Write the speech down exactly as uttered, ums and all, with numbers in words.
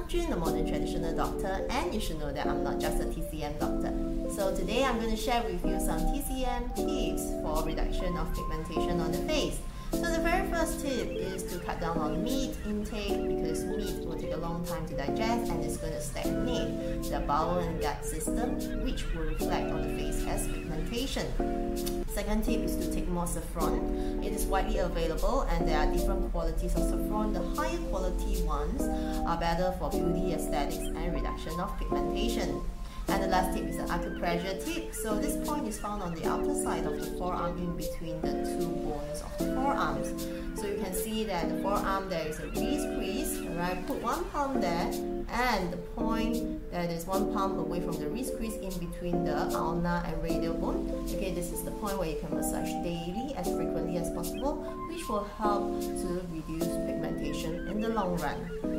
I'm Jun, the modern traditional doctor, and you should know that I'm not just a T C M doctor. So today I'm going to share with you some T C M tips for reduction of pigmentation on the face. So the very first tip is to cut down on meat intake, because meat will take a long time to digest and it's going to stagnate the bowel and gut system, which will reflect on the face as pigmentation. Second tip is to take more saffron. It is widely available and there are different qualities of saffron. The higher quality ones are better for beauty, aesthetics and reduction of pigmentation. And the last tip is an acupressure tip. So this point is found on the outer side of the forearm, in between the two bones of the forearms. So you can see that the forearm there is a wrist crease. Alright, put one palm there, and the point that is one palm away from the wrist crease in between the ulna and radial bone. Okay, this is the point where you can massage daily as frequently as possible, which will help to reduce pigmentation in the long run.